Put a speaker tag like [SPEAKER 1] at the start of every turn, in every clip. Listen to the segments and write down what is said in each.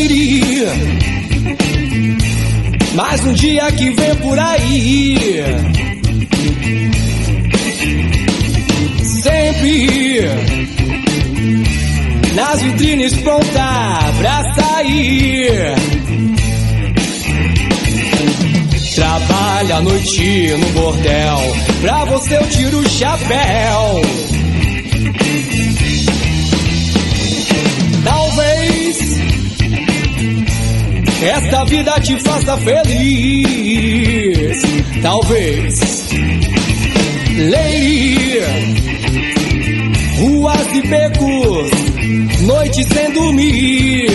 [SPEAKER 1] Lady, mais um dia que vem por aí. Sempre nas vitrines pronta pra sair. Trabalha à noite no bordel, pra você eu tiro o chapéu. Talvez esta vida te faça feliz. Talvez, lady, ruas e becos, noite sem dormir.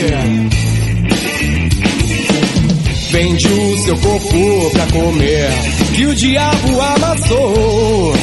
[SPEAKER 1] Vende o seu corpo pra comer, que o diabo amassou.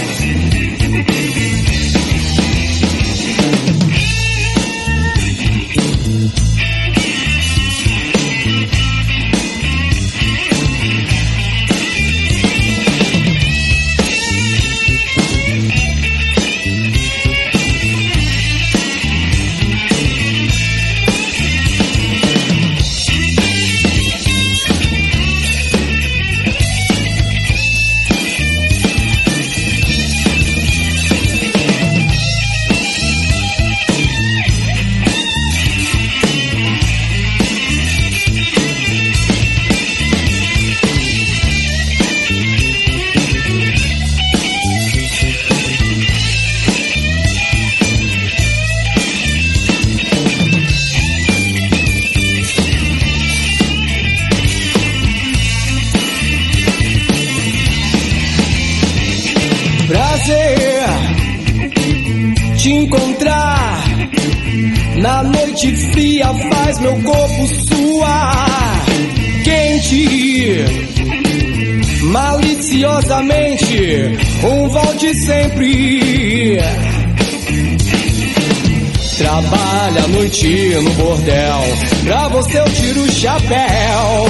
[SPEAKER 1] Prazer te encontrar na noite fria, faz meu corpo suar quente, maliciosamente, volte sempre. Trabalha à noite no bordel, pra você eu tiro o chapéu.